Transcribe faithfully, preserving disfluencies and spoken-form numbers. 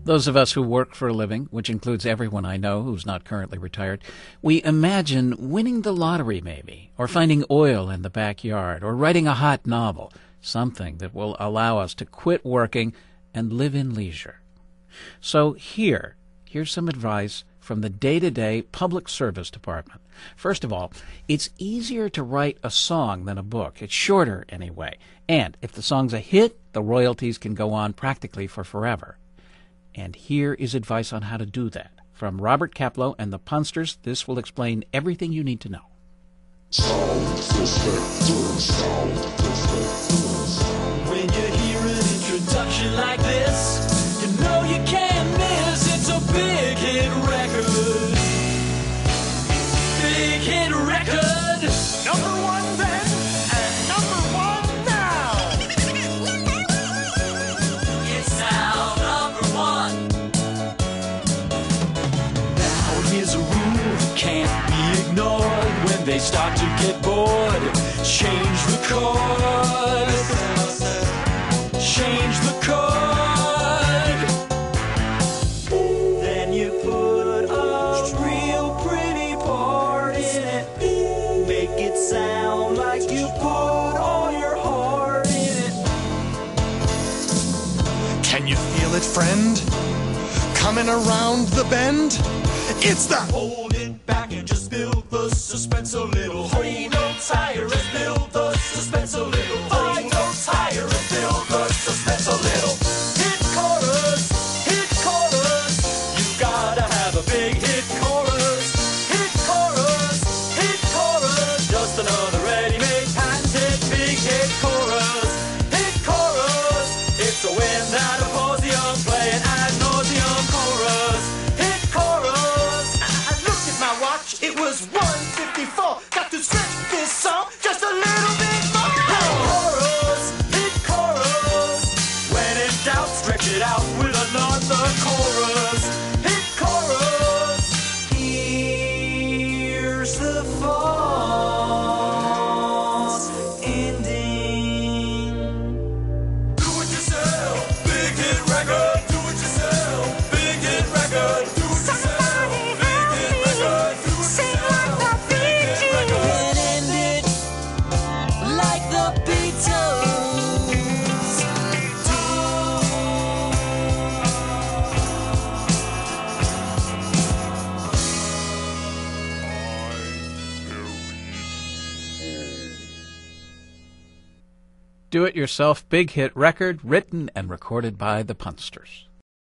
Those of us who work for a living, which includes everyone I know who's not currently retired, we imagine winning the lottery maybe, or finding oil in the backyard, or writing a hot novel, something that will allow us to quit working and live in leisure. So here, here's some advice from the day-to-day public service department. First of all, it's easier to write a song than a book. It's shorter anyway. And if the song's a hit, the royalties can go on practically for forever. And here is advice on how to do that. From Robert Kaplow and the Punsters, this will explain everything you need to know. When you hear an introduction like this, you know you can't miss. It's a big hit record. Big hit record. Number one then, and number one now. It's now number one. Now here's a rule that can't be ignored. When they start to get bored, change the chord. Change the chord. Then you put a real pretty part in it. Make it sound like you put all your heart in it. Can you feel it, friend? Coming around the bend? It's the Hold it back and just build the suspense a little. Three notes higher and build the suspense a little. Five notes higher and build the suspense a little. Hit chorus, hit chorus. You gotta have a big hit chorus. Hit chorus, hit chorus. Just another ready-made patented big hit chorus. Hit chorus. It's a win that oppose the young playing ad nauseum chorus. Hit chorus. I, I looked at my watch. It was one fifty-four. Got to stretch this song just a little bit more. Hit chorus, hit chorus. When in doubt, stretch it out with another chorus. Hit chorus. Here's the false ending. Do it yourself, big hit record. Do it yourself, big hit record. Do it yourself, big hit record. Do it yourself, big hit record. And end it like the Beatles Do-It-Yourself Big Hit Record, written and recorded by the Punsters.